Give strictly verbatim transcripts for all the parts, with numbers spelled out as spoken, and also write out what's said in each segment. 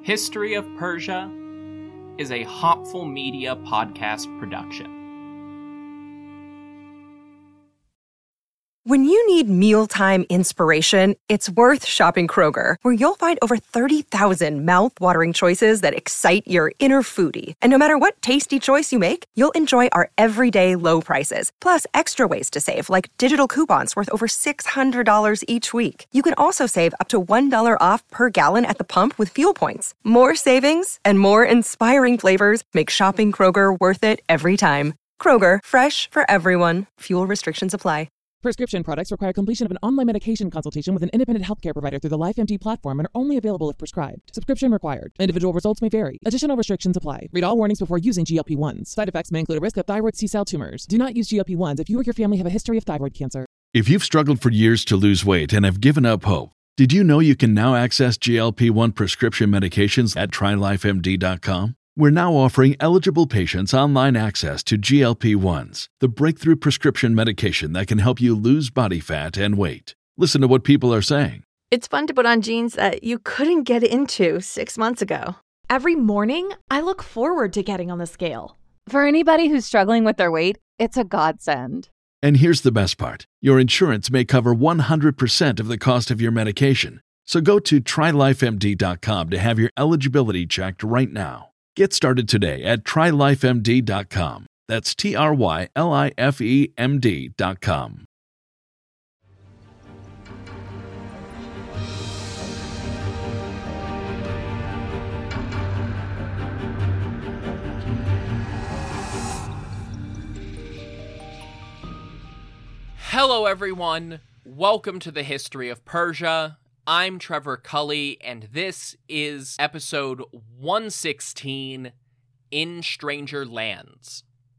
History of Persia is a Hopful Media podcast production. When you need mealtime inspiration, it's worth shopping Kroger, where you'll find over thirty thousand mouth-watering choices that excite your inner foodie. And no matter what tasty choice you make, you'll enjoy our everyday low prices, plus extra ways to save, like digital coupons worth over six hundred dollars each week. You can also save up to one dollar off per gallon at the pump with fuel points. More savings and more inspiring flavors make shopping Kroger worth it every time. Kroger, fresh for everyone. Fuel restrictions apply. Prescription products require completion of an online medication consultation with an independent healthcare provider through the LifeMD platform and are only available if prescribed. Subscription required. Individual results may vary. Additional restrictions apply. Read all warnings before using G L P one s. Side effects may include a risk of thyroid C-cell tumors. Do not use G L P one s if you or your family have a history of thyroid cancer. If you've struggled for years to lose weight and have given up hope, did you know you can now access G L P one prescription medications at try life M D dot com? We're now offering eligible patients online access to G L P one s, the breakthrough prescription medication that can help you lose body fat and weight. Listen to what people are saying. It's fun to put on jeans that you couldn't get into six months ago. Every morning, I look forward to getting on the scale. For anybody who's struggling with their weight, it's a godsend. And here's the best part. Your insurance may cover one hundred percent of the cost of your medication. So go to try life M D dot com to have your eligibility checked right now. Get started today at try life M D dot com. That's T R Y L I F E M D dot com. Hello everyone, welcome to the History of Persia. I'm Trevor Cully, and this is episode one sixteen, In Stranger Lands.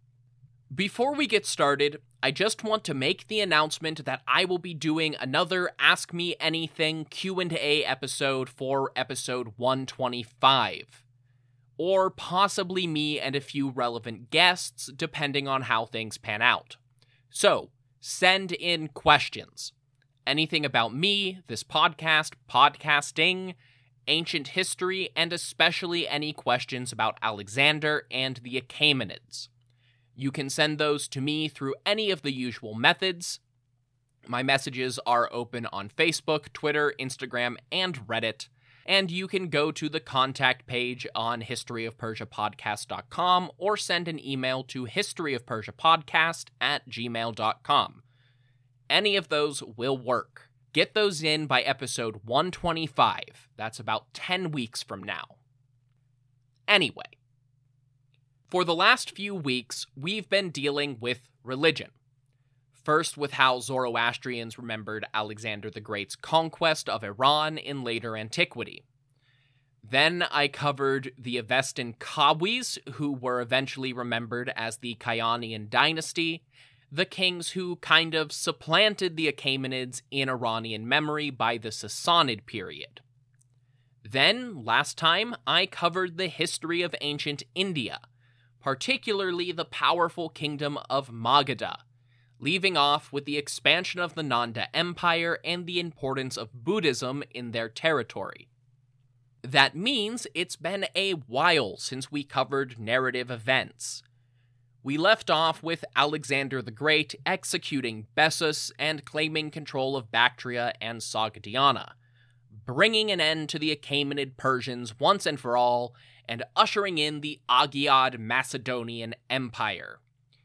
Before we get started, I just want to make the announcement that I will be doing another Ask Me Anything Q and A episode for episode one twenty-five. Or possibly me and a few relevant guests, depending on how things pan out. So, send in questions. Anything about me, this podcast, podcasting, ancient history, and especially any questions about Alexander and the Achaemenids. You can send those to me through any of the usual methods. My messages are open on Facebook, Twitter, Instagram, and Reddit, and you can go to the contact page on history of persia podcast dot com or send an email to history of persia podcast at gmail dot com. Any of those will work. Get those in by episode one twenty-five. That's about ten weeks from now. Anyway, for the last few weeks, we've been dealing with religion. First with how Zoroastrians remembered Alexander the Great's conquest of Iran in later antiquity. Then I covered the Avestan Kawis, who were eventually remembered as the Kayanian dynasty, the kings who kind of supplanted the Achaemenids in Iranian memory by the Sassanid period. Then, last time, I covered the history of ancient India, particularly the powerful kingdom of Magadha, leaving off with the expansion of the Nanda Empire and the importance of Buddhism in their territory. That means it's been a while since we covered narrative events. We left off with Alexander the Great executing Bessus and claiming control of Bactria and Sogdiana, bringing an end to the Achaemenid Persians once and for all, and ushering in the Agiad Macedonian Empire.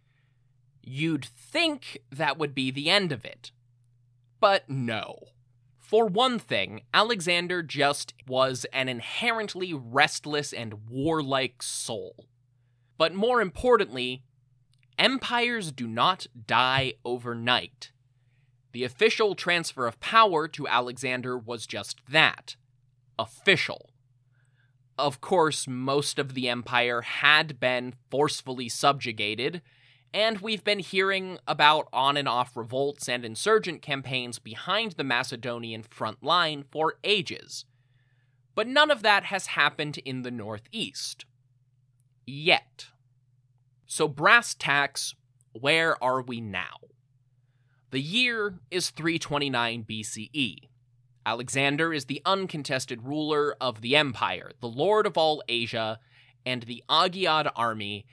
You'd think that would be the end of it. But no. For one thing, Alexander just was an inherently restless and warlike soul. But more importantly, empires do not die overnight. The official transfer of power to Alexander was just that. Official. Of course, most of the empire had been forcefully subjugated, and we've been hearing about on and off revolts and insurgent campaigns behind the Macedonian front line for ages. But none of that has happened in the northeast. Yet. So brass tacks, where are we now? The year is three twenty-nine B C E. Alexander is the uncontested ruler of the empire, the lord of all Asia, and the Agiad army,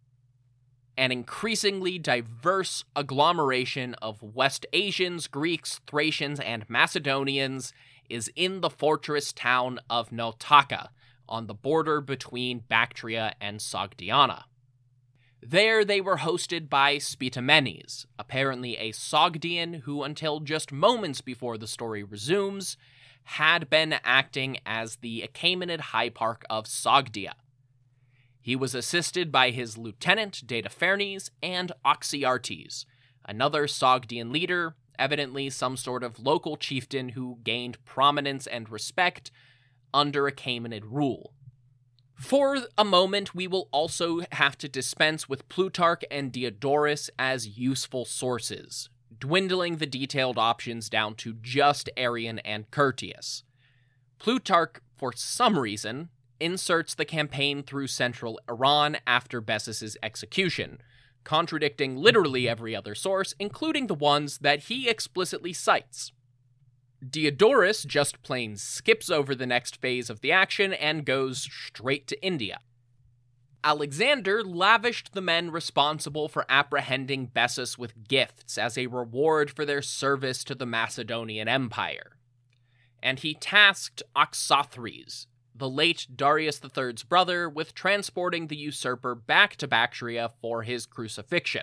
an increasingly diverse agglomeration of West Asians, Greeks, Thracians, and Macedonians, is in the fortress town of Nautaka, on the border between Bactria and Sogdiana. There they were hosted by Spitamenes, apparently a Sogdian who, until just moments before the story resumes, had been acting as the Achaemenid Hyparch of Sogdia. He was assisted by his lieutenant Datafernes and Oxyartes, another Sogdian leader, evidently some sort of local chieftain who gained prominence and respect under Achaemenid rule. For a moment, we will also have to dispense with Plutarch and Diodorus as useful sources, dwindling the detailed options down to just Arrian and Curtius. Plutarch, for some reason, inserts the campaign through central Iran after Bessus's execution, contradicting literally every other source, including the ones that he explicitly cites. Diodorus just plain skips over the next phase of the action and goes straight to India. Alexander lavished the men responsible for apprehending Bessus with gifts as a reward for their service to the Macedonian Empire. And he tasked Oxothres, the late Darius the third's brother, with transporting the usurper back to Bactria for his crucifixion.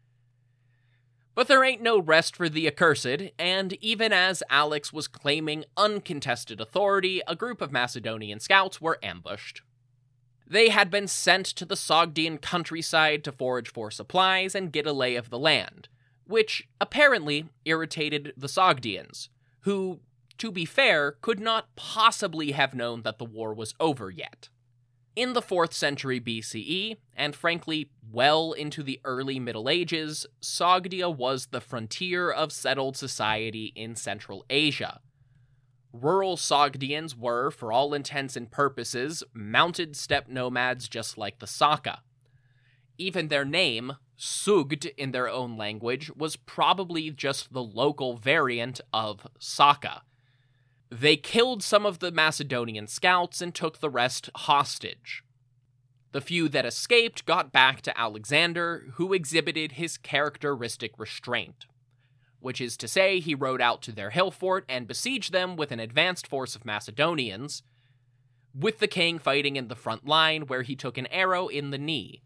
But there ain't no rest for the accursed, and even as Alex was claiming uncontested authority, a group of Macedonian scouts were ambushed. They had been sent to the Sogdian countryside to forage for supplies and get a lay of the land, which apparently irritated the Sogdians, who, to be fair, could not possibly have known that the war was over yet. In the fourth century B C E, and frankly, well into the early Middle Ages, Sogdia was the frontier of settled society in Central Asia. Rural Sogdians were, for all intents and purposes, mounted steppe nomads just like the Saka. Even their name, Sugd in their own language, was probably just the local variant of Saka. They killed some of the Macedonian scouts and took the rest hostage. The few that escaped got back to Alexander, who exhibited his characteristic restraint, which is to say he rode out to their hill fort and besieged them with an advanced force of Macedonians, with the king fighting in the front line where he took an arrow in the knee.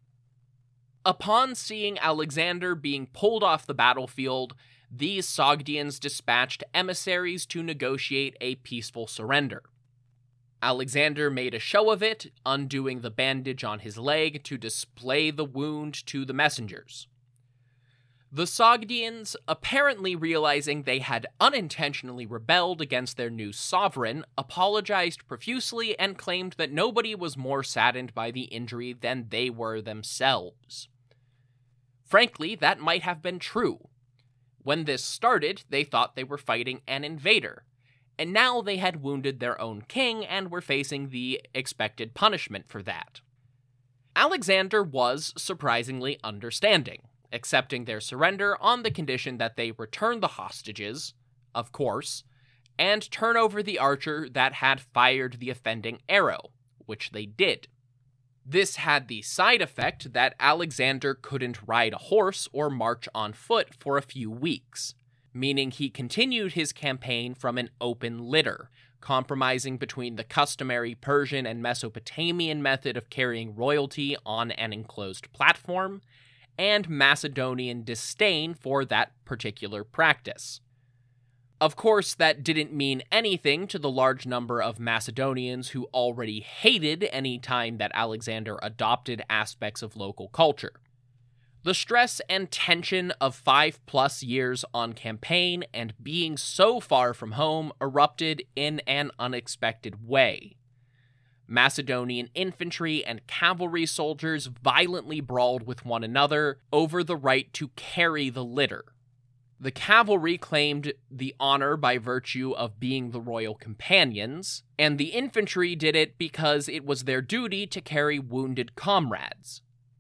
Upon seeing Alexander being pulled off the battlefield, these Sogdians dispatched emissaries to negotiate a peaceful surrender. Alexander made a show of it, undoing the bandage on his leg to display the wound to the messengers. The Sogdians, apparently realizing they had unintentionally rebelled against their new sovereign, apologized profusely and claimed that nobody was more saddened by the injury than they were themselves. Frankly, that might have been true. When this started, they thought they were fighting an invader, and now they had wounded their own king and were facing the expected punishment for that. Alexander was surprisingly understanding, accepting their surrender on the condition that they return the hostages, of course, and turn over the archer that had fired the offending arrow, which they did. This had the side effect that Alexander couldn't ride a horse or march on foot for a few weeks, meaning he continued his campaign from an open litter, compromising between the customary Persian and Mesopotamian method of carrying royalty on an enclosed platform, and Macedonian disdain for that particular practice. Of course, that didn't mean anything to the large number of Macedonians who already hated any time that Alexander adopted aspects of local culture. The stress and tension of five-plus years on campaign and being so far from home erupted in an unexpected way. Macedonian infantry and cavalry soldiers violently brawled with one another over the right to carry the litter. The cavalry claimed the honor by virtue of being the royal companions, and the infantry did it because it was their duty to carry wounded comrades.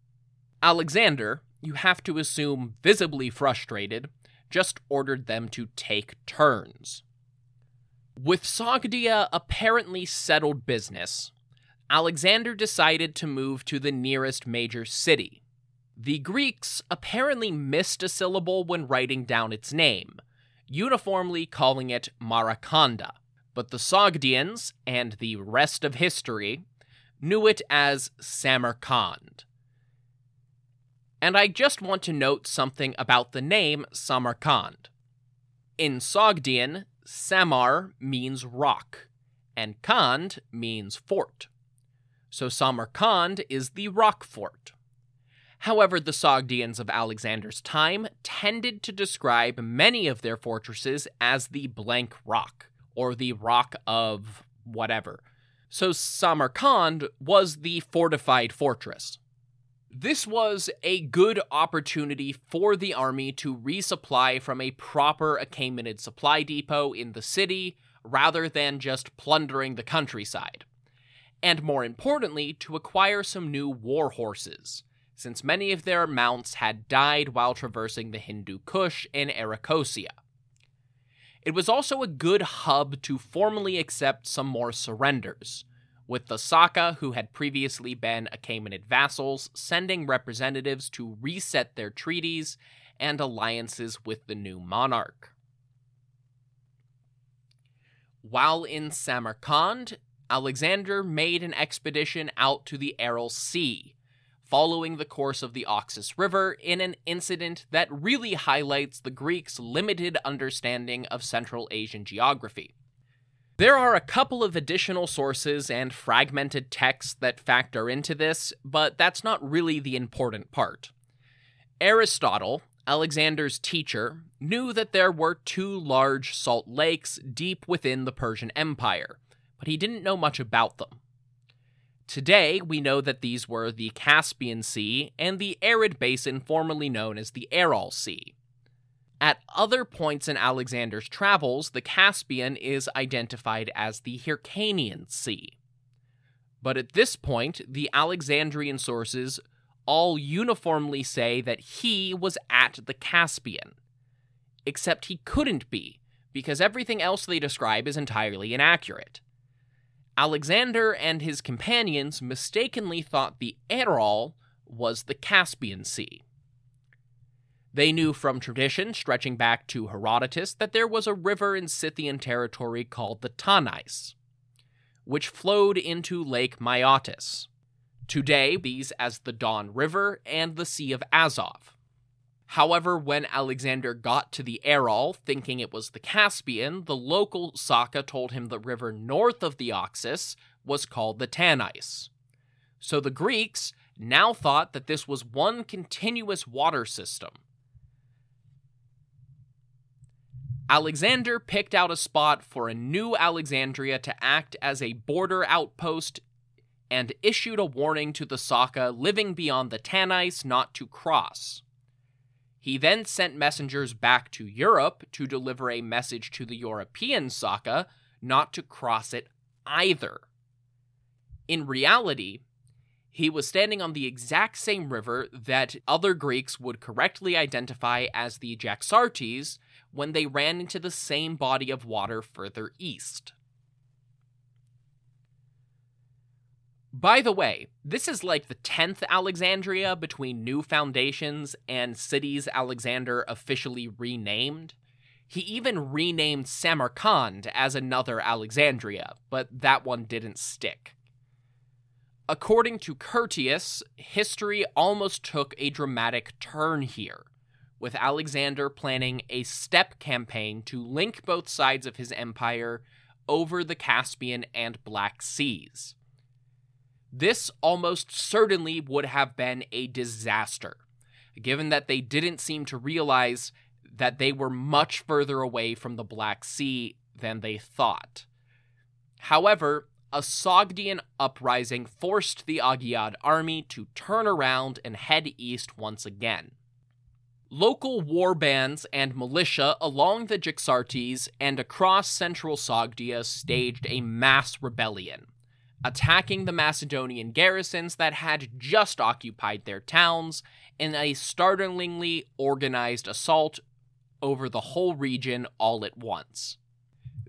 Alexander, you have to assume visibly frustrated, just ordered them to take turns. With Sogdia apparently settled business, Alexander decided to move to the nearest major city. The Greeks apparently missed a syllable when writing down its name, uniformly calling it Maraconda, but the Sogdians, and the rest of history, knew it as Samarkand. And I just want to note something about the name Samarkand. In Sogdian, Samar means rock, and Kand means fort. So Samarkand is the rock fort. However, the Sogdians of Alexander's time tended to describe many of their fortresses as the blank rock, or the rock of whatever. So Samarkand was the fortified fortress. This was a good opportunity for the army to resupply from a proper Achaemenid supply depot in the city, rather than just plundering the countryside. And more importantly, to acquire some new war horses, since many of their mounts had died while traversing the Hindu Kush in Arachosia. It was also a good hub to formally accept some more surrenders, with the Saka, who had previously been Achaemenid vassals, sending representatives to reset their treaties and alliances with the new monarch. While in Samarkand, Alexander made an expedition out to the Aral Sea, following the course of the Oxus River in an incident that really highlights the Greeks' limited understanding of Central Asian geography. There are a couple of additional sources and fragmented texts that factor into this, but that's not really the important part. Aristotle, Alexander's teacher, knew that there were two large salt lakes deep within the Persian Empire, but he didn't know much about them. Today, we know that these were the Caspian Sea and the arid basin formerly known as the Aral Sea. At other points in Alexander's travels, the Caspian is identified as the Hyrcanian Sea. But at this point, the Alexandrian sources all uniformly say that he was at the Caspian. Except he couldn't be, because everything else they describe is entirely inaccurate. Alexander and his companions mistakenly thought the Aral was the Caspian Sea. They knew from tradition, stretching back to Herodotus, that there was a river in Scythian territory called the Tanais, which flowed into Lake Maeotis. Today, these as the Don River and the Sea of Azov. However, when Alexander got to the Aral, thinking it was the Caspian, the local Saka told him the river north of the Oxus was called the Tanais. So the Greeks now thought that this was one continuous water system. Alexander picked out a spot for a new Alexandria to act as a border outpost and issued a warning to the Saka living beyond the Tanais not to cross. He then sent messengers back to Europe to deliver a message to the European Saka not to cross it either. In reality, he was standing on the exact same river that other Greeks would correctly identify as the Jaxartes when they ran into the same body of water further east. By the way, this is like the tenth Alexandria between new foundations and cities Alexander officially renamed. He even renamed Samarkand as another Alexandria, but that one didn't stick. According to Curtius, history almost took a dramatic turn here, with Alexander planning a steppe campaign to link both sides of his empire over the Caspian and Black Seas. This almost certainly would have been a disaster, given that they didn't seem to realize that they were much further away from the Black Sea than they thought. However, a Sogdian uprising forced the Agiad army to turn around and head east once again. Local war bands and militia along the Jaxartes and across central Sogdia staged a mass rebellion, attacking the Macedonian garrisons that had just occupied their towns in a startlingly organized assault over the whole region all at once.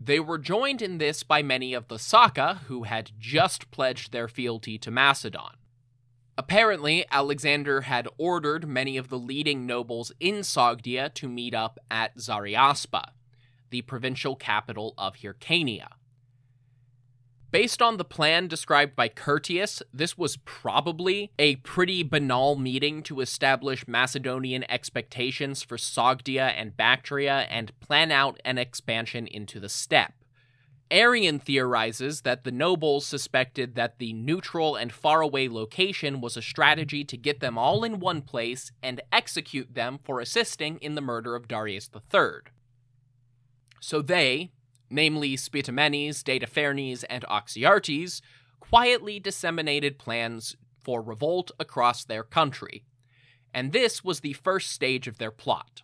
They were joined in this by many of the Saka, who had just pledged their fealty to Macedon. Apparently, Alexander had ordered many of the leading nobles in Sogdia to meet up at Zariaspa, the provincial capital of Hyrcania. Based on the plan described by Curtius, this was probably a pretty banal meeting to establish Macedonian expectations for Sogdia and Bactria and plan out an expansion into the steppe. Arrian theorizes that the nobles suspected that the neutral and faraway location was a strategy to get them all in one place and execute them for assisting in the murder of Darius the Third. So they, namely Spitamenes, Datafernes, and Oxyartes, quietly disseminated plans for revolt across their country, and this was the first stage of their plot.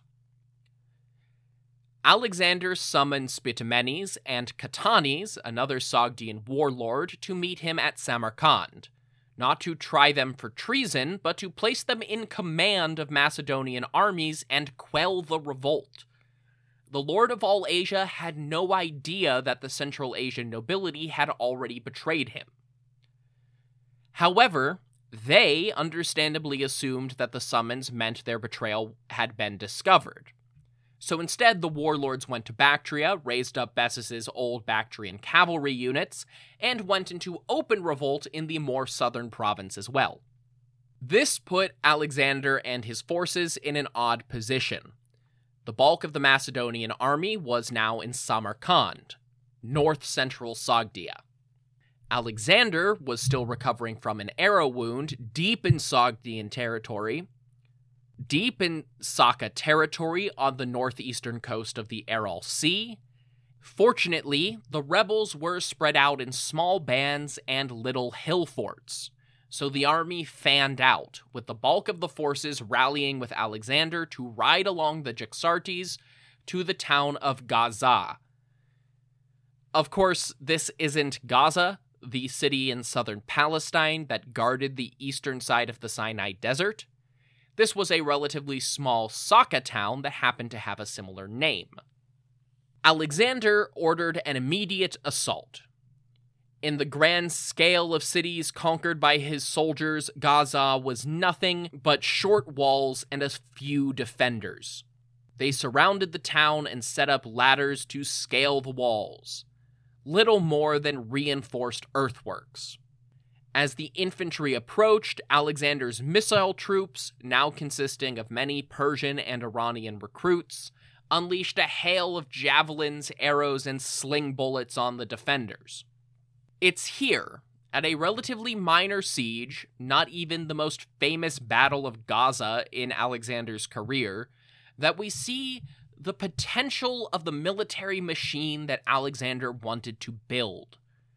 Alexander summoned Spitamenes and Catanes, another Sogdian warlord, to meet him at Samarkand, not to try them for treason, but to place them in command of Macedonian armies and quell the revolt. The Lord of all Asia had no idea that the Central Asian nobility had already betrayed him. However, they understandably assumed that the summons meant their betrayal had been discovered. So instead, the warlords went to Bactria, raised up Bessus's old Bactrian cavalry units, and went into open revolt in the more southern province as well. This put Alexander and his forces in an odd position. The bulk of the Macedonian army was now in Samarkand, north-central Sogdia. Alexander was still recovering from an arrow wound deep in Sogdian territory, deep in Saka territory on the northeastern coast of the Aral Sea. Fortunately, the rebels were spread out in small bands and little hill forts, so the army fanned out, with the bulk of the forces rallying with Alexander to ride along the Jaxartes to the town of Gaza. Of course, this isn't Gaza, the city in southern Palestine that guarded the eastern side of the Sinai Desert. This was a relatively small Saka town that happened to have a similar name. Alexander ordered an immediate assault. In the grand scale of cities conquered by his soldiers, Gaza was nothing but short walls and a few defenders. They surrounded the town and set up ladders to scale the walls, little more than reinforced earthworks. As the infantry approached, Alexander's missile troops, now consisting of many Persian and Iranian recruits, unleashed a hail of javelins, arrows, and sling bullets on the defenders. It's here, at a relatively minor siege, not even the most famous Battle of Gaza in Alexander's career, that we see the potential of the military machine that Alexander wanted to build.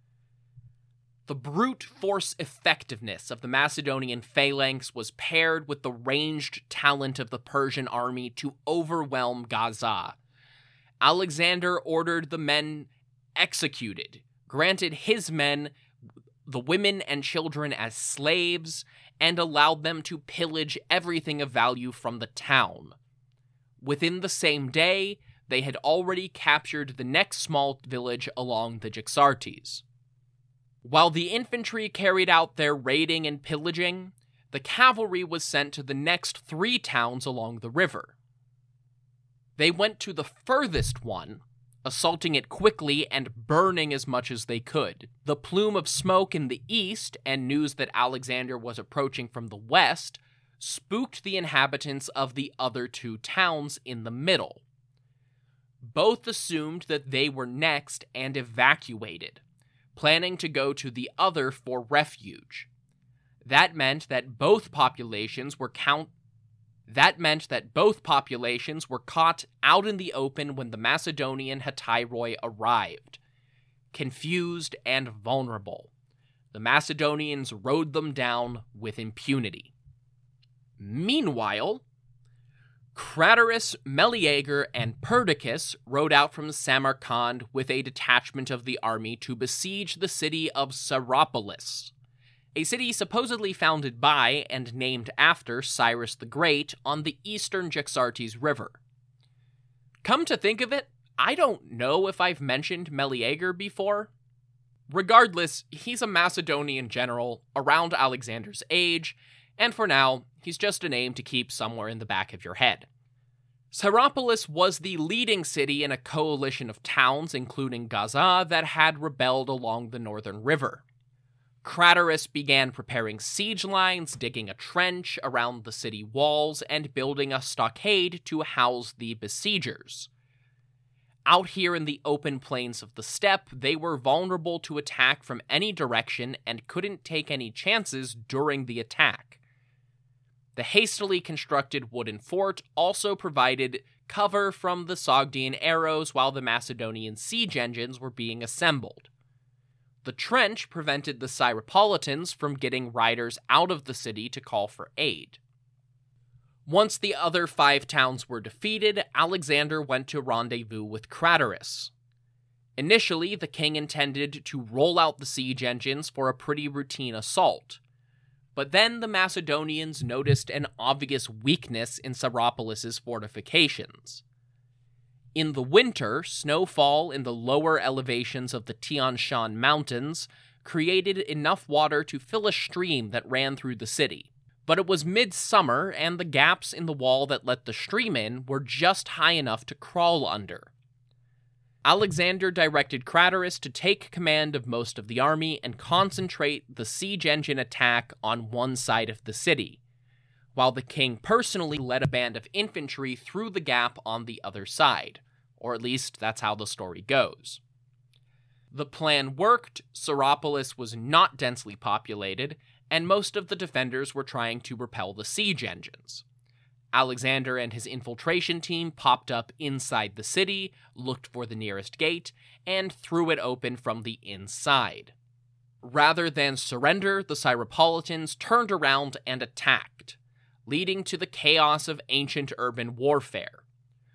The brute force effectiveness of the Macedonian phalanx was paired with the ranged talent of the Persian army to overwhelm Gaza. Alexander ordered the men executed, granted his men, the women and children, as slaves, and allowed them to pillage everything of value from the town. Within the same day, they had already captured the next small village along the Jaxartes. While the infantry carried out their raiding and pillaging, the cavalry was sent to the next three towns along the river. They went to the furthest one, assaulting it quickly and burning as much as they could. The plume of smoke in the east and news that Alexander was approaching from the west spooked the inhabitants of the other two towns in the middle. Both assumed that they were next and evacuated, planning to go to the other for refuge. That meant that both populations were count That meant that both populations were caught out in the open when the Macedonian Hetairoi arrived, confused and vulnerable. The Macedonians rode them down with impunity. Meanwhile, Craterus, Meleager, and Perdiccas rode out from Samarkand with a detachment of the army to besiege the city of Serapolis, a city supposedly founded by and named after Cyrus the Great on the eastern Jaxartes River. Come to think of it, I don't know if I've mentioned Meleager before. Regardless, he's a Macedonian general around Alexander's age, and for now, he's just a name to keep somewhere in the back of your head. Syropolis was the leading city in a coalition of towns, including Gaza, that had rebelled along the northern river. Craterus began preparing siege lines, digging a trench around the city walls, and building a stockade to house the besiegers. Out here in the open plains of the steppe, they were vulnerable to attack from any direction and couldn't take any chances during the attack. The hastily constructed wooden fort also provided cover from the Sogdian arrows while the Macedonian siege engines were being assembled. The trench prevented the Syropolitans from getting riders out of the city to call for aid. Once the other five towns were defeated, Alexander went to rendezvous with Craterus. Initially, the king intended to roll out the siege engines for a pretty routine assault. But then the Macedonians noticed an obvious weakness in Syropolis' fortifications. In the winter, snowfall in the lower elevations of the Tian Shan Mountains created enough water to fill a stream that ran through the city. But it was midsummer, and the gaps in the wall that let the stream in were just high enough to crawl under. Alexander directed Craterus to take command of most of the army and concentrate the siege engine attack on one side of the city, while the king personally led a band of infantry through the gap on the other side, or at least that's how the story goes. The plan worked, Syropolis was not densely populated, and most of the defenders were trying to repel the siege engines. Alexander and his infiltration team popped up inside the city, looked for the nearest gate, and threw it open from the inside. Rather than surrender, the Syropolitans turned around and attacked, leading to the chaos of ancient urban warfare.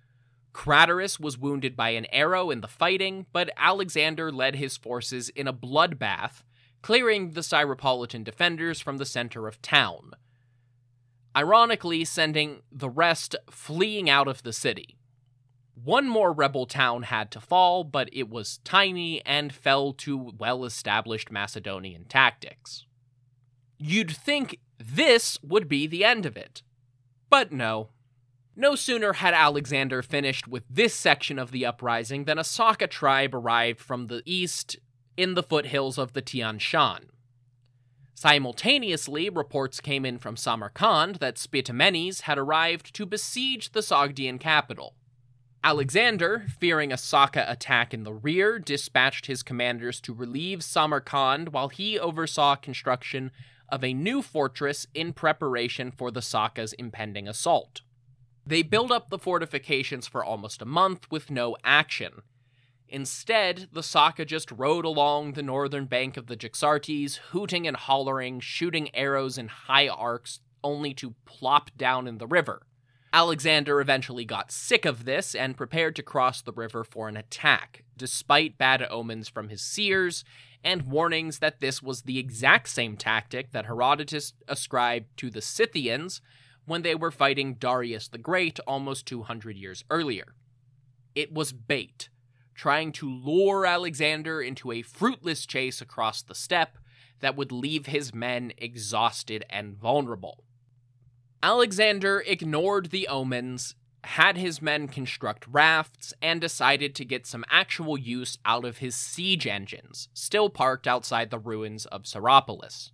Craterus was wounded by an arrow in the fighting, but Alexander led his forces in a bloodbath, clearing the Syropolitan defenders from the center of town, ironically sending the rest fleeing out of the city. One more rebel town had to fall, but it was tiny and fell to well-established Macedonian tactics. You'd think this would be the end of it. But no. No sooner had Alexander finished with this section of the uprising than a Saka tribe arrived from the east in the foothills of the Tian Shan. Simultaneously, reports came in from Samarkand that Spitamenes had arrived to besiege the Sogdian capital. Alexander, fearing a Saka attack in the rear, dispatched his commanders to relieve Samarkand while he oversaw construction of a new fortress in preparation for the Saka's impending assault. They built up the fortifications for almost a month with no action. Instead, the Saka just rode along the northern bank of the Jaxartes, hooting and hollering, shooting arrows in high arcs, only to plop down in the river. Alexander eventually got sick of this and prepared to cross the river for an attack, despite bad omens from his seers and warnings that this was the exact same tactic that Herodotus ascribed to the Scythians when they were fighting Darius the Great almost two hundred years earlier. It was bait, trying to lure Alexander into a fruitless chase across the steppe that would leave his men exhausted and vulnerable. Alexander ignored the omens, had his men construct rafts, and decided to get some actual use out of his siege engines, still parked outside the ruins of Syropolis.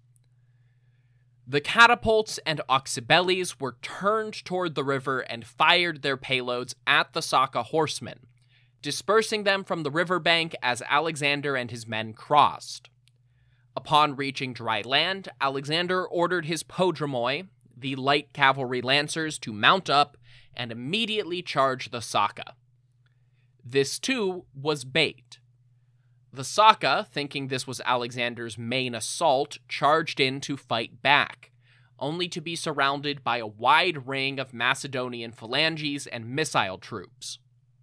The catapults and oxybelles were turned toward the river and fired their payloads at the Saka horsemen, dispersing them from the riverbank as Alexander and his men crossed. Upon reaching dry land, Alexander ordered his podromoi, the light cavalry lancers, to mount up and immediately charge the Saka. This, too, was bait. The Saka, thinking this was Alexander's main assault, charged in to fight back, only to be surrounded by a wide ring of Macedonian phalanges and missile troops.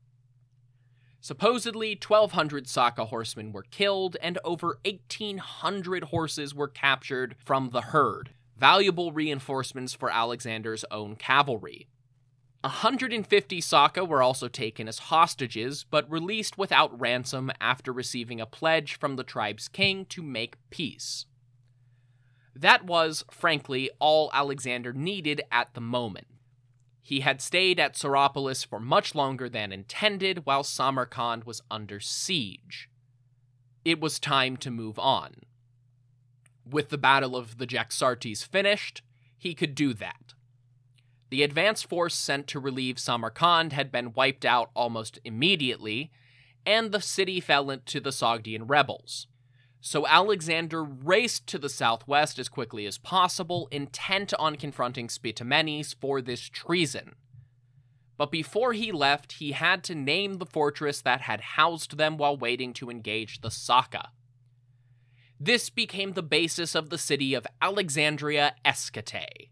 Supposedly, twelve hundred Saka horsemen were killed, and over eighteen hundred horses were captured from the herd, valuable reinforcements for Alexander's own cavalry. one hundred fifty Saka were also taken as hostages, but released without ransom after receiving a pledge from the tribe's king to make peace. That was, frankly, all Alexander needed at the moment. He had stayed at Serapolis for much longer than intended while Samarkand was under siege. It was time to move on. With the Battle of the Jaxartes finished, he could do that. The advance force sent to relieve Samarkand had been wiped out almost immediately, and the city fell into the Sogdian rebels. So Alexander raced to the southwest as quickly as possible, intent on confronting Spitamenes for this treason. But before he left, he had to name the fortress that had housed them while waiting to engage the Saka. This became the basis of the city of Alexandria Escate.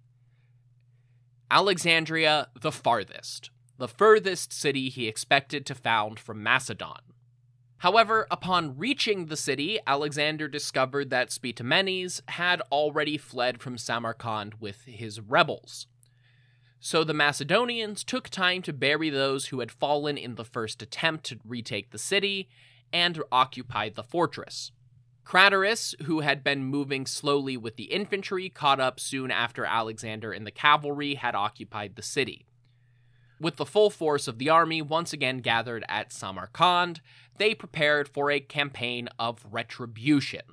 Alexandria the farthest, the furthest city he expected to found from Macedon. However, upon reaching the city, Alexander discovered that Spitamenes had already fled from Samarkand with his rebels. So the Macedonians took time to bury those who had fallen in the first attempt to retake the city and occupied the fortress. Craterus, who had been moving slowly with the infantry, caught up soon after Alexander and the cavalry had occupied the city. With the full force of the army once again gathered at Samarkand, they prepared for a campaign of retribution.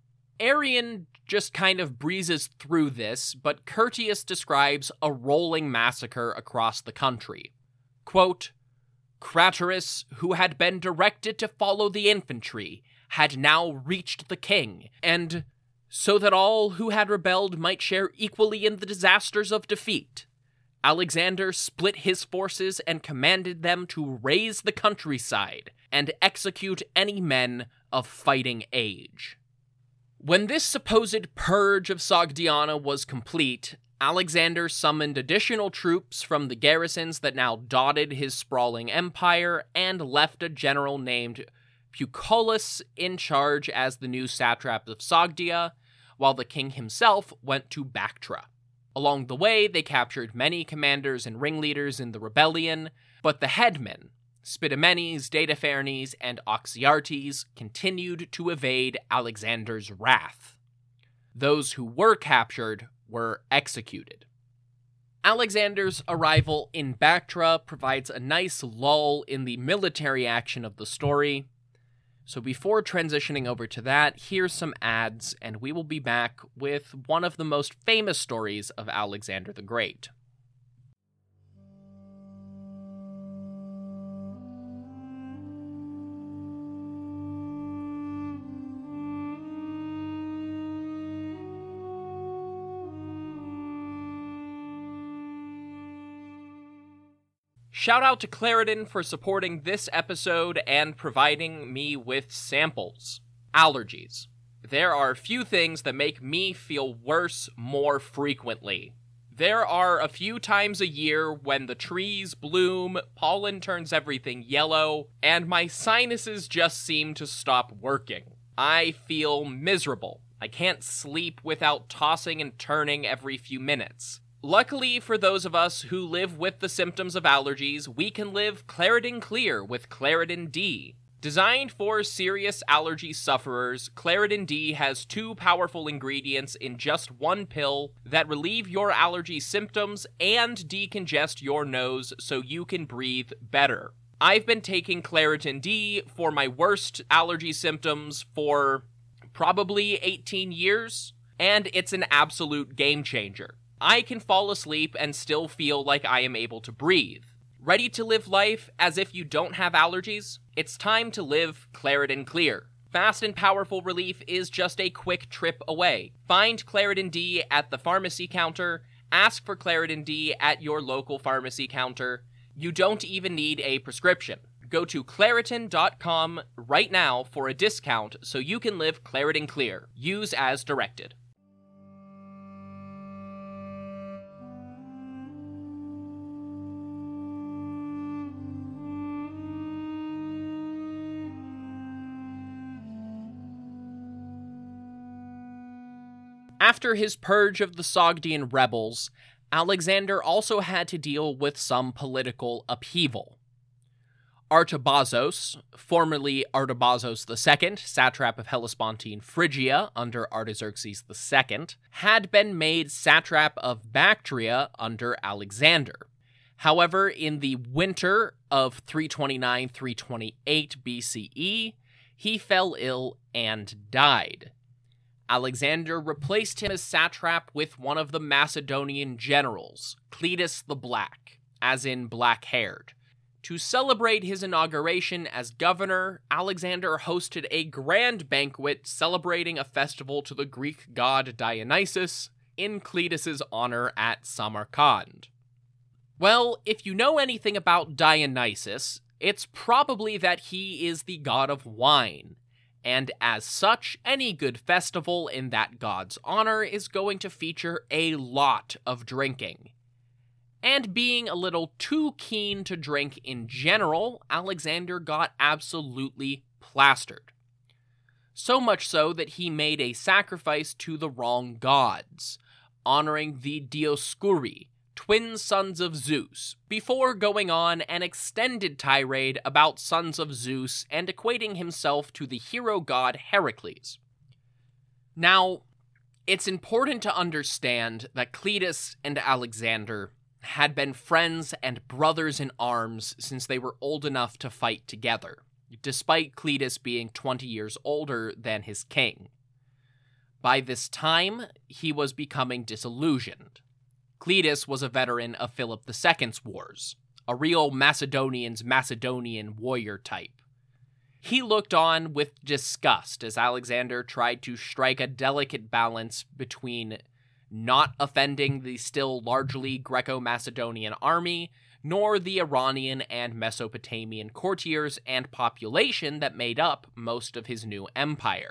Arrian just kind of breezes through this, but Curtius describes a rolling massacre across the country. Quote, Craterus, who had been directed to follow the infantry, had now reached the king, and so that all who had rebelled might share equally in the disasters of defeat, Alexander split his forces and commanded them to raze the countryside and execute any men of fighting age. When this supposed purge of Sogdiana was complete, Alexander summoned additional troops from the garrisons that now dotted his sprawling empire and left a general named Pucolus in charge as the new satrap of Sogdia, while the king himself went to Bactra. Along the way, they captured many commanders and ringleaders in the rebellion, but the headmen, Spitamenes, Datafernes, and Oxyartes, continued to evade Alexander's wrath. Those who were captured were executed. Alexander's arrival in Bactra provides a nice lull in the military action of the story. So before transitioning over to that, here's some ads, and we will be back with one of the most famous stories of Alexander the Great. Shout out to Claritin for supporting this episode and providing me with samples. Allergies. There are few things that make me feel worse more frequently. There are a few times a year when the trees bloom, pollen turns everything yellow, and my sinuses just seem to stop working. I feel miserable. I can't sleep without tossing and turning every few minutes. Luckily for those of us who live with the symptoms of allergies, we can live Claritin Clear with Claritin D. Designed for serious allergy sufferers, Claritin D has two powerful ingredients in just one pill that relieve your allergy symptoms and decongest your nose so you can breathe better. I've been taking Claritin D for my worst allergy symptoms for probably eighteen years, and it's an absolute game changer. I can fall asleep and still feel like I am able to breathe. Ready to live life as if you don't have allergies? It's time to live Claritin Clear. Fast and powerful relief is just a quick trip away. Find Claritin D at the pharmacy counter. Ask for Claritin D at your local pharmacy counter. You don't even need a prescription. Go to Claritin dot com right now for a discount so you can live Claritin Clear. Use as directed. After his purge of the Sogdian rebels, Alexander also had to deal with some political upheaval. Artabazos, formerly Artabazos the Second, satrap of Hellespontine Phrygia under Artaxerxes the Second, had been made satrap of Bactria under Alexander. However, in the winter of three twenty-nine to three twenty-eight B C E, he fell ill and died. Alexander replaced him as satrap with one of the Macedonian generals, Cletus the Black, as in black-haired. To celebrate his inauguration as governor, Alexander hosted a grand banquet celebrating a festival to the Greek god Dionysus in Cletus's honor at Samarkand. Well, if you know anything about Dionysus, it's probably that he is the god of wine, and as such, any good festival in that god's honor is going to feature a lot of drinking. And being a little too keen to drink in general, Alexander got absolutely plastered. So much so that he made a sacrifice to the wrong gods, honoring the Dioscuri, twin sons of Zeus, before going on an extended tirade about sons of Zeus and equating himself to the hero god Heracles. Now, it's important to understand that Cletus and Alexander had been friends and brothers in arms since they were old enough to fight together, despite Cletus being twenty years older than his king. By this time, he was becoming disillusioned. Cletus was a veteran of Philip the Second's wars, a real Macedonian's Macedonian warrior type. He looked on with disgust as Alexander tried to strike a delicate balance between not offending the still largely Greco-Macedonian army, nor the Iranian and Mesopotamian courtiers and population that made up most of his new empire.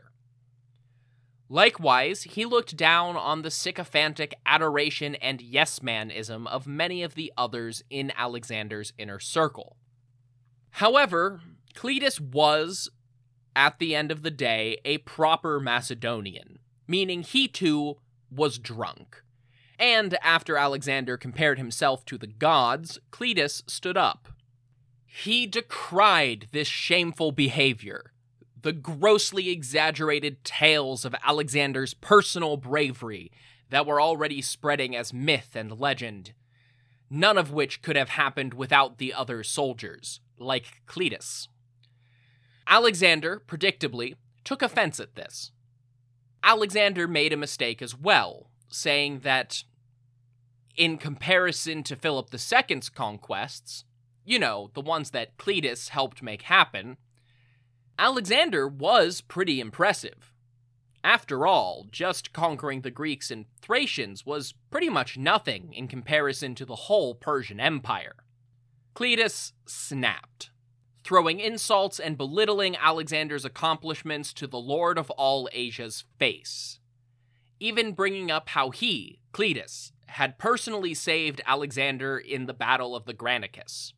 Likewise, he looked down on the sycophantic adoration and yes-manism of many of the others in Alexander's inner circle. However, Cletus was, at the end of the day, a proper Macedonian, meaning he too was drunk. And after Alexander compared himself to the gods, Cletus stood up. He decried this shameful behavior, the grossly exaggerated tales of Alexander's personal bravery that were already spreading as myth and legend, none of which could have happened without the other soldiers, like Cletus. Alexander, predictably, took offense at this. Alexander made a mistake as well, saying that, in comparison to Philip the Second's conquests, you know, the ones that Cletus helped make happen, Alexander was pretty impressive. After all, just conquering the Greeks and Thracians was pretty much nothing in comparison to the whole Persian Empire. Cletus snapped, throwing insults and belittling Alexander's accomplishments to the Lord of all Asia's face, even bringing up how he, Cletus, had personally saved Alexander in the Battle of the Granicus.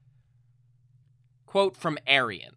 Quote from Arrian.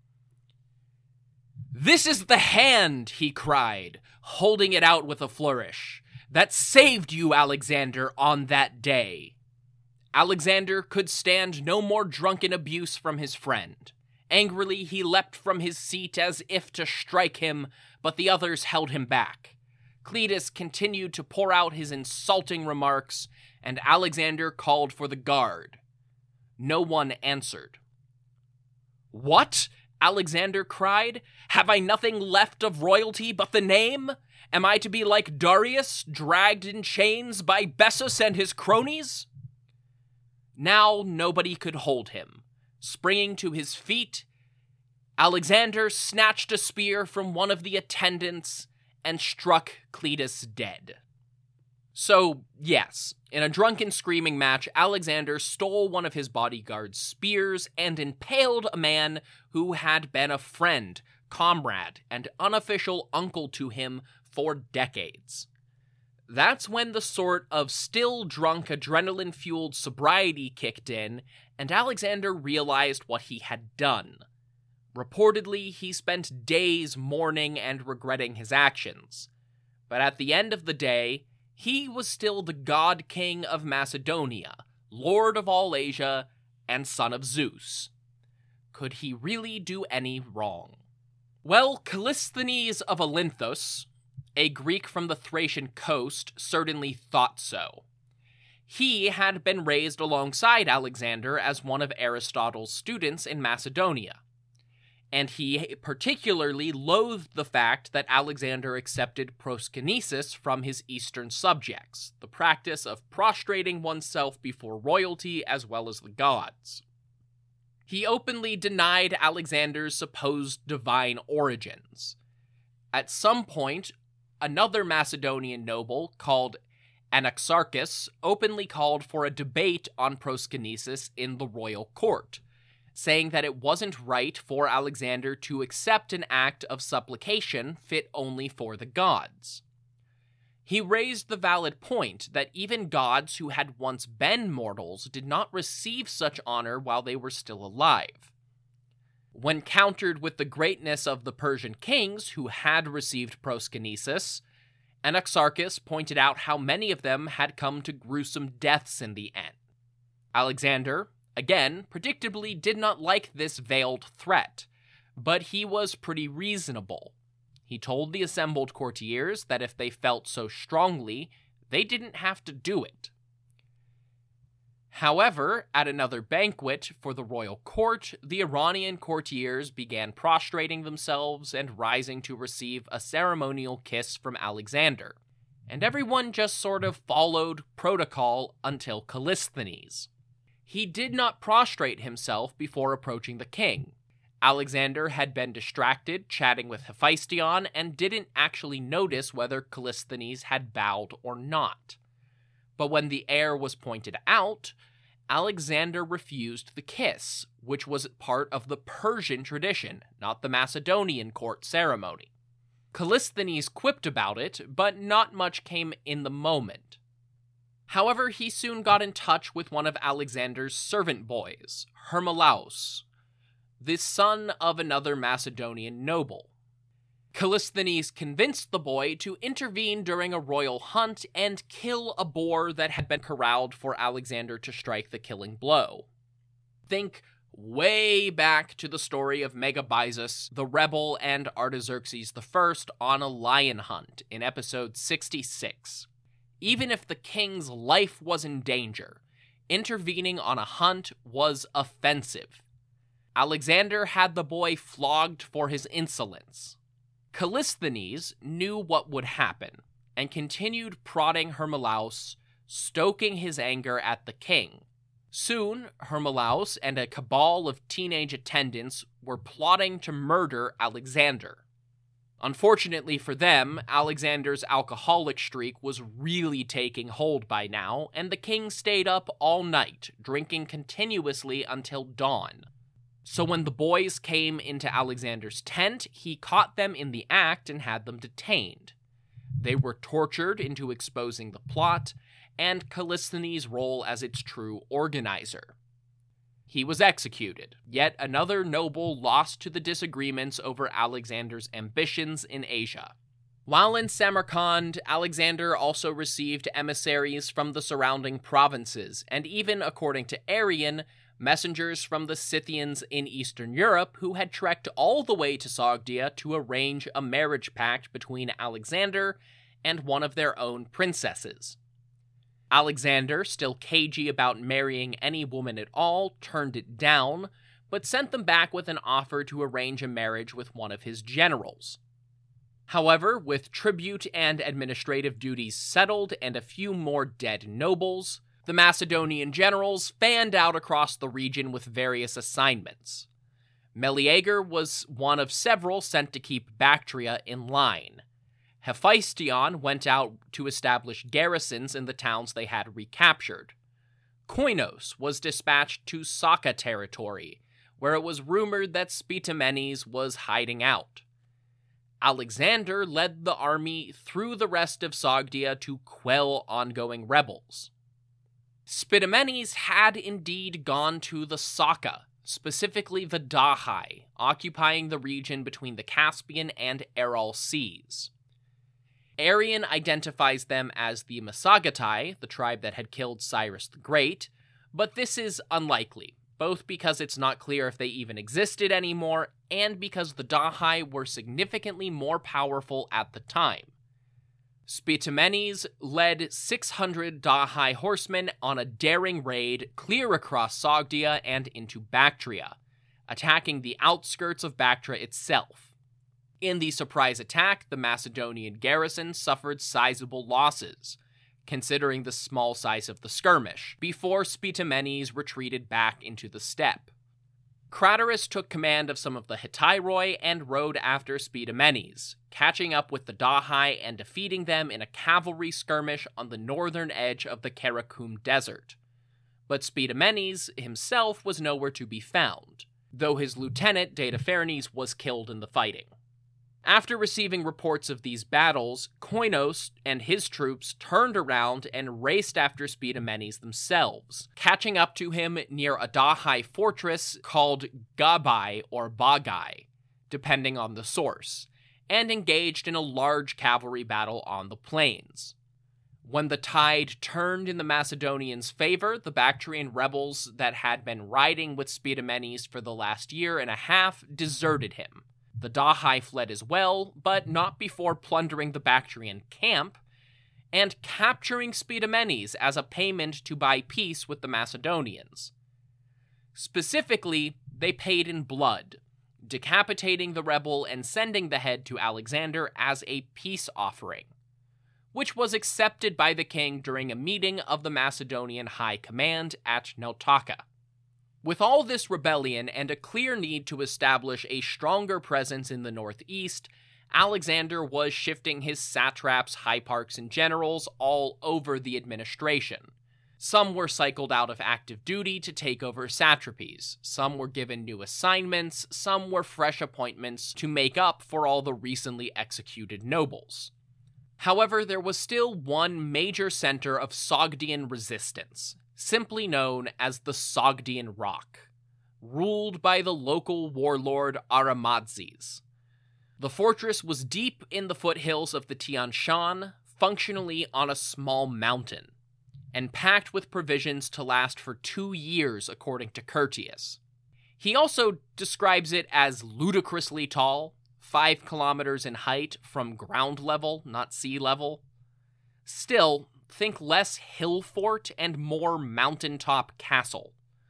"This is the hand," he cried, holding it out with a flourish, "that saved you, Alexander, on that day." Alexander could stand no more drunken abuse from his friend. Angrily, he leapt from his seat as if to strike him, but the others held him back. Cletus continued to pour out his insulting remarks, and Alexander called for the guard. No one answered. "What?" Alexander cried. "Have I nothing left of royalty but the name? Am I to be like Darius, dragged in chains by Bessus and his cronies?" Now nobody could hold him. Springing to his feet, Alexander snatched a spear from one of the attendants and struck Cletus dead. So, yes, in a drunken screaming match, Alexander stole one of his bodyguard's spears and impaled a man who had been a friend, comrade, and unofficial uncle to him for decades. That's when the sort of still drunk, adrenaline-fueled sobriety kicked in, and Alexander realized what he had done. Reportedly, he spent days mourning and regretting his actions. But at the end of the day, He was still the god king of Macedonia, lord of all Asia, and son of Zeus. Could he really do any wrong? Well, Callisthenes of Olynthus, a Greek from the Thracian coast, certainly thought so. He had been raised alongside Alexander as one of Aristotle's students in Macedonia, and he particularly loathed the fact that Alexander accepted proskinesis from his eastern subjects, the practice of prostrating oneself before royalty as well as the gods. He openly denied Alexander's supposed divine origins. At some point, another Macedonian noble called Anaxarchus openly called for a debate on proskinesis in the royal court, saying that it wasn't right for Alexander to accept an act of supplication fit only for the gods. He raised the valid point that even gods who had once been mortals did not receive such honor while they were still alive. When countered with the greatness of the Persian kings who had received proskinesis, Anaxarchus pointed out how many of them had come to gruesome deaths in the end. Alexander, again, predictably did not like this veiled threat, but he was pretty reasonable. He told the assembled courtiers that if they felt so strongly, they didn't have to do it. However, at another banquet for the royal court, the Iranian courtiers began prostrating themselves and rising to receive a ceremonial kiss from Alexander, and everyone just sort of followed protocol until Callisthenes. He did not prostrate himself before approaching the king. Alexander had been distracted chatting with Hephaestion and didn't actually notice whether Callisthenes had bowed or not. But when the heir was pointed out, Alexander refused the kiss, which was part of the Persian tradition, not the Macedonian court ceremony. Callisthenes quipped about it, but not much came in the moment. However, he soon got in touch with one of Alexander's servant boys, Hermolaus, the son of another Macedonian noble. Callisthenes convinced the boy to intervene during a royal hunt and kill a boar that had been corralled for Alexander to strike the killing blow. Think way back to the story of Megabyzus, the rebel, and Artaxerxes the First on a lion hunt in episode sixty-six. Even if the king's life was in danger, intervening on a hunt was offensive. Alexander had the boy flogged for his insolence. Callisthenes knew what would happen, and continued prodding Hermolaus, stoking his anger at the king. Soon, Hermolaus and a cabal of teenage attendants were plotting to murder Alexander. Unfortunately for them, Alexander's alcoholic streak was really taking hold by now, and the king stayed up all night, drinking continuously until dawn. So when the boys came into Alexander's tent, he caught them in the act and had them detained. They were tortured into exposing the plot, and Callisthenes' role as its true organizer. He was executed, yet another noble lost to the disagreements over Alexander's ambitions in Asia. While in Samarkand, Alexander also received emissaries from the surrounding provinces, and even, according to Arrian, messengers from the Scythians in Eastern Europe who had trekked all the way to Sogdia to arrange a marriage pact between Alexander and one of their own princesses. Alexander, still cagey about marrying any woman at all, turned it down, but sent them back with an offer to arrange a marriage with one of his generals. However, with tribute and administrative duties settled and a few more dead nobles, the Macedonian generals fanned out across the region with various assignments. Meleager was one of several sent to keep Bactria in line. Hephaestion went out to establish garrisons in the towns they had recaptured. Koinos was dispatched to Saka territory, where it was rumored that Spitamenes was hiding out. Alexander led the army through the rest of Sogdia to quell ongoing rebels. Spitamenes had indeed gone to the Saka, specifically the Dahai, occupying the region between the Caspian and Aral seas. Arrian identifies them as the Masagatai, the tribe that had killed Cyrus the Great, but this is unlikely, both because it's not clear if they even existed anymore, and because the Dahai were significantly more powerful at the time. Spitamenes led six hundred Dahai horsemen on a daring raid clear across Sogdia and into Bactria, attacking the outskirts of Bactria itself. In the surprise attack, the Macedonian garrison suffered sizable losses, considering the small size of the skirmish, before Spitamenes retreated back into the steppe. Craterus took command of some of the Hetairoi and rode after Spitamenes, catching up with the Dahai and defeating them in a cavalry skirmish on the northern edge of the Karakum Desert. But Spitamenes himself was nowhere to be found, though his lieutenant Datafernes was killed in the fighting. After receiving reports of these battles, Koinos and his troops turned around and raced after Spitamenes themselves, catching up to him near a Dahai fortress called Gabai or Bagai, depending on the source, and engaged in a large cavalry battle on the plains. When the tide turned in the Macedonians' favor, the Bactrian rebels that had been riding with Spitamenes for the last year and a half deserted him. The Dahai fled as well, but not before plundering the Bactrian camp and capturing Spitamenes as a payment to buy peace with the Macedonians. Specifically, they paid in blood, decapitating the rebel and sending the head to Alexander as a peace offering, which was accepted by the king during a meeting of the Macedonian High Command at Nautaka. With all this rebellion and a clear need to establish a stronger presence in the northeast, Alexander was shifting his satraps, hyparchs, and generals all over the administration. Some were cycled out of active duty to take over satrapies, some were given new assignments, some were fresh appointments to make up for all the recently executed nobles. However, there was still one major center of Sogdian resistance, simply known as the Sogdian Rock, ruled by the local warlord Aramadzes. The fortress was deep in the foothills of the Tian Shan, functionally on a small mountain, and packed with provisions to last for two years according to Curtius. He also describes it as ludicrously tall, five kilometers in height from ground level, not sea level. Still, think less hill fort and more mountaintop castle.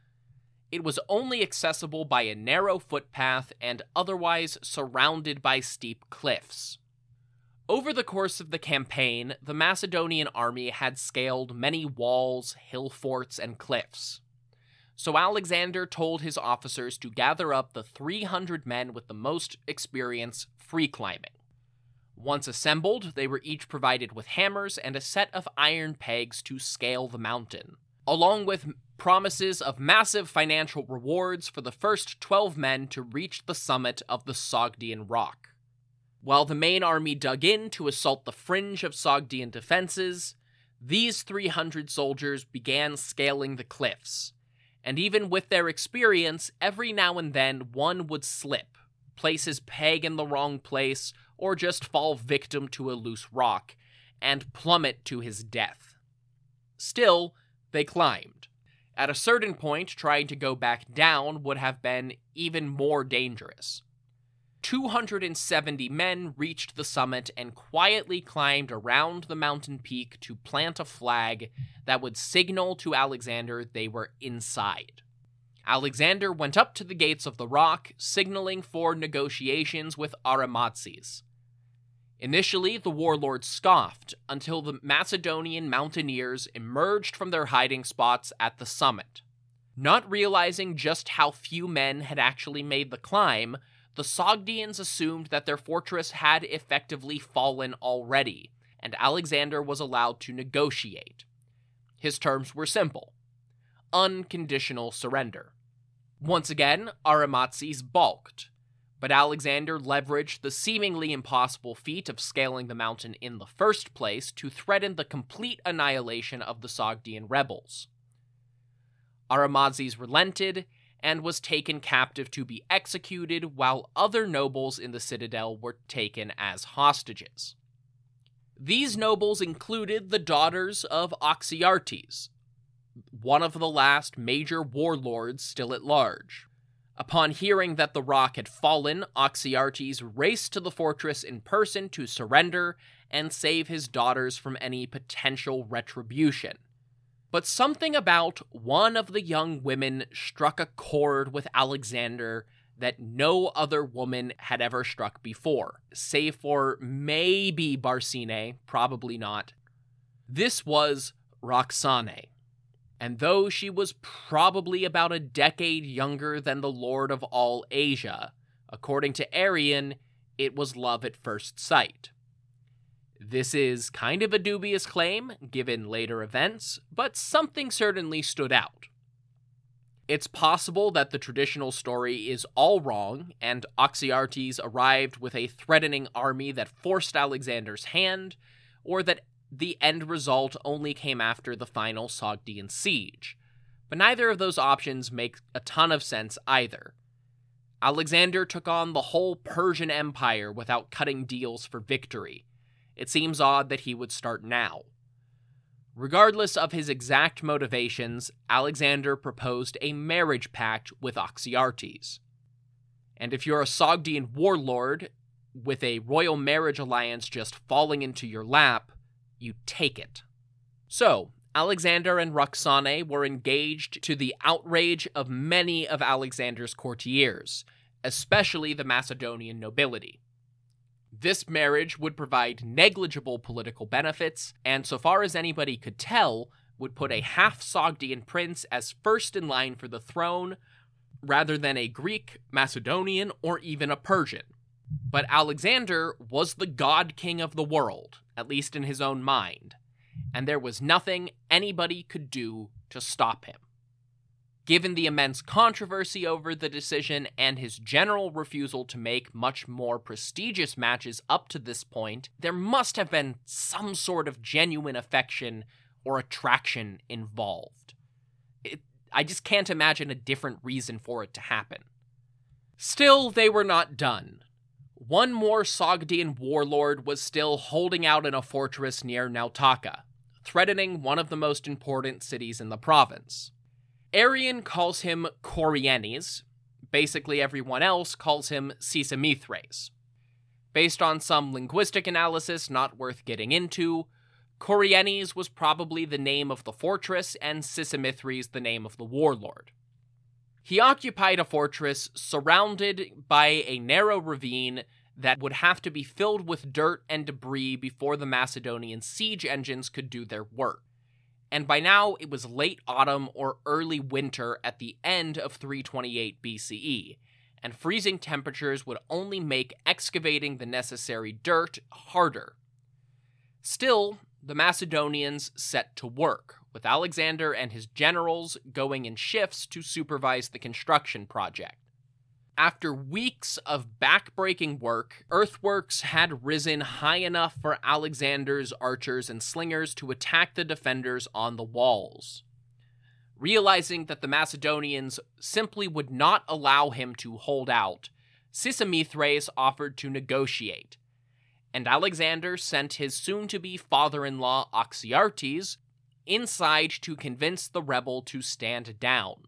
It was only accessible by a narrow footpath and otherwise surrounded by steep cliffs. Over the course of the campaign, the Macedonian army had scaled many walls, hill forts, and cliffs. So Alexander told his officers to gather up the three hundred men with the most experience free climbing. Once assembled, they were each provided with hammers and a set of iron pegs to scale the mountain, along with promises of massive financial rewards for the first twelve men to reach the summit of the Sogdian Rock. While the main army dug in to assault the fringe of Sogdian defenses, these three hundred soldiers began scaling the cliffs, and even with their experience, every now and then one would slip, place his peg in the wrong place, or just fall victim to a loose rock, and plummet to his death. Still, they climbed. At a certain point, trying to go back down would have been even more dangerous. two hundred seventy men reached the summit and quietly climbed around the mountain peak to plant a flag that would signal to Alexander they were inside. Alexander went up to the gates of the rock, signaling for negotiations with Aramadzes. Initially, the warlords scoffed until the Macedonian mountaineers emerged from their hiding spots at the summit. Not realizing just how few men had actually made the climb, the Sogdians assumed that their fortress had effectively fallen already, and Alexander was allowed to negotiate. His terms were simple: unconditional surrender. Once again, Aramadzes balked, but Alexander leveraged the seemingly impossible feat of scaling the mountain in the first place to threaten the complete annihilation of the Sogdian rebels. Aramadzes relented and was taken captive to be executed, while other nobles in the citadel were taken as hostages. These nobles included the daughters of Oxyartes, one of the last major warlords still at large. Upon hearing that the rock had fallen, Oxyartes raced to the fortress in person to surrender and save his daughters from any potential retribution. But something about one of the young women struck a chord with Alexander that no other woman had ever struck before, save for maybe Barsine, probably not. This was Roxane, and though she was probably about a decade younger than the Lord of all Asia, according to Arrian, it was love at first sight. This is kind of a dubious claim, given later events, but something certainly stood out. It's possible that the traditional story is all wrong, and Oxyartes arrived with a threatening army that forced Alexander's hand, or that the end result only came after the final Sogdian siege. But neither of those options make a ton of sense either. Alexander took on the whole Persian Empire without cutting deals for victory. It seems odd that he would start now. Regardless of his exact motivations, Alexander proposed a marriage pact with Oxyartes. And if you're a Sogdian warlord, with a royal marriage alliance just falling into your lap, you take it. So, Alexander and Roxane were engaged to the outrage of many of Alexander's courtiers, especially the Macedonian nobility. This marriage would provide negligible political benefits, and so far as anybody could tell, would put a half-Sogdian prince as first in line for the throne, rather than a Greek, Macedonian, or even a Persian. But Alexander was the god king of the world, at least in his own mind, and there was nothing anybody could do to stop him. Given the immense controversy over the decision and his general refusal to make much more prestigious matches up to this point, there must have been some sort of genuine affection or attraction involved. It, I just can't imagine a different reason for it to happen. Still, they were not done. One more Sogdian warlord was still holding out in a fortress near Nautaka, threatening one of the most important cities in the province. Arrian calls him Corienes. Basically everyone else calls him Sisamithres. Based on some linguistic analysis not worth getting into, Corienes was probably the name of the fortress and Sisamithres the name of the warlord. He occupied a fortress surrounded by a narrow ravine that would have to be filled with dirt and debris before the Macedonian siege engines could do their work. And by now it was late autumn or early winter at the end of three twenty-eight B C E, and freezing temperatures would only make excavating the necessary dirt harder. Still, the Macedonians set to work, with Alexander and his generals going in shifts to supervise the construction project. After weeks of back-breaking work, earthworks had risen high enough for Alexander's archers and slingers to attack the defenders on the walls. Realizing that the Macedonians simply would not allow him to hold out, Sisamithres offered to negotiate, and Alexander sent his soon-to-be father-in-law Oxyartes inside to convince the rebel to stand down.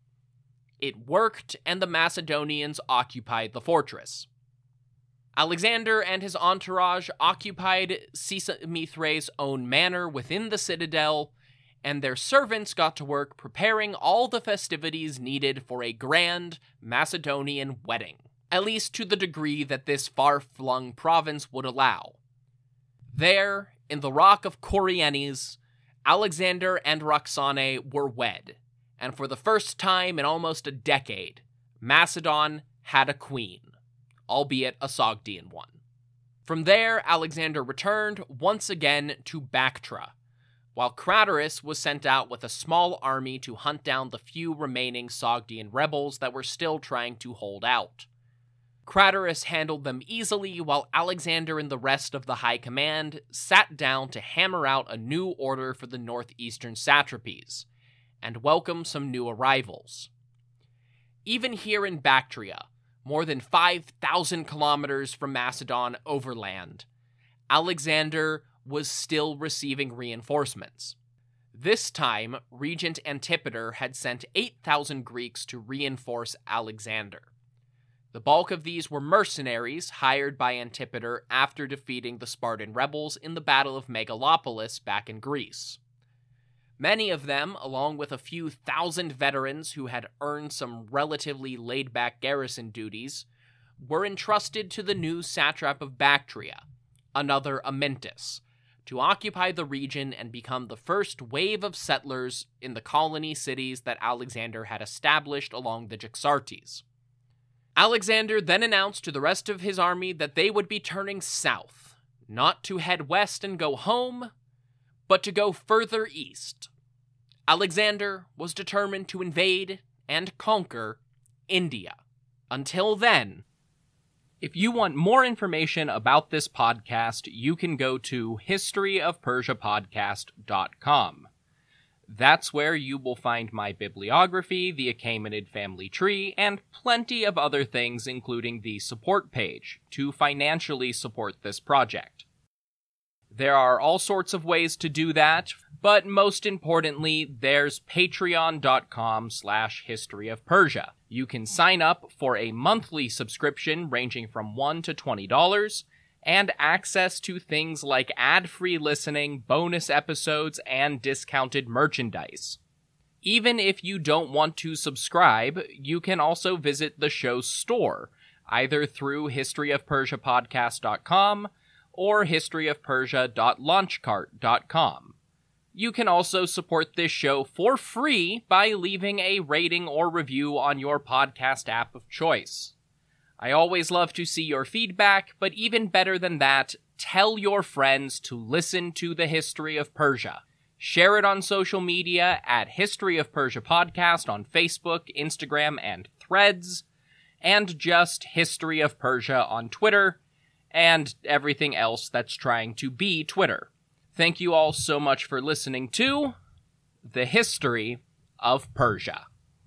It worked, and the Macedonians occupied the fortress. Alexander and his entourage occupied Sisamithres' own manor within the citadel, and their servants got to work preparing all the festivities needed for a grand Macedonian wedding, at least to the degree that this far-flung province would allow. There, in the rock of Corienes, Alexander and Roxane were wed, and for the first time in almost a decade, Macedon had a queen, albeit a Sogdian one. From there, Alexander returned once again to Bactra, while Craterus was sent out with a small army to hunt down the few remaining Sogdian rebels that were still trying to hold out. Craterus handled them easily, while Alexander and the rest of the high command sat down to hammer out a new order for the northeastern satrapies, and welcome some new arrivals. Even here in Bactria, more than five thousand kilometers from Macedon overland, Alexander was still receiving reinforcements. This time, Regent Antipater had sent eight thousand Greeks to reinforce Alexander. The bulk of these were mercenaries hired by Antipater after defeating the Spartan rebels in the Battle of Megalopolis back in Greece. Many of them, along with a few thousand veterans who had earned some relatively laid-back garrison duties, were entrusted to the new satrap of Bactria, another Amyntas, to occupy the region and become the first wave of settlers in the colony cities that Alexander had established along the Jaxartes. Alexander then announced to the rest of his army that they would be turning south, not to head west and go home, but to go further east. Alexander was determined to invade and conquer India. Until then, if you want more information about this podcast, you can go to history of persia podcast dot com. That's where you will find my bibliography, the Achaemenid family tree, and plenty of other things, including the support page, to financially support this project. There are all sorts of ways to do that, but most importantly, there's patreon.com slash history of Persia. You can sign up for a monthly subscription ranging from one to twenty dollars, and access to things like ad-free listening, bonus episodes, and discounted merchandise. Even if you don't want to subscribe, you can also visit the show's store, either through history of persia podcast dot com or history of persia dot launchcart dot com. You can also support this show for free by leaving a rating or review on your podcast app of choice. I always love to see your feedback, but even better than that, tell your friends to listen to the History of Persia. Share it on social media at History of Persia Podcast on Facebook, Instagram, and Threads, and just History of Persia on Twitter, and everything else that's trying to be Twitter. Thank you all so much for listening to The History of Persia.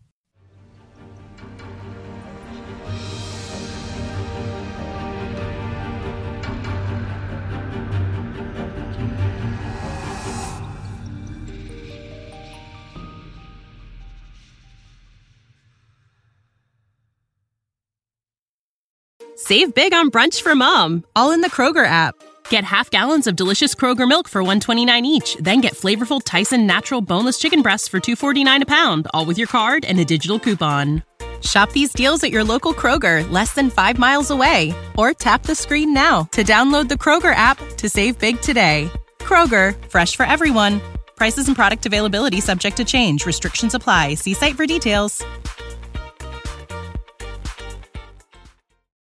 Save big on brunch for mom, all in the Kroger app. Get half gallons of delicious Kroger milk for one dollar and twenty-nine cents each. Then get flavorful Tyson natural boneless chicken breasts for two dollars and forty-nine cents a pound, all with your card and a digital coupon. Shop these deals at your local Kroger, less than five miles away. Or tap the screen now to download the Kroger app to save big today. Kroger, fresh for everyone. Prices and product availability subject to change. Restrictions apply. See site for details.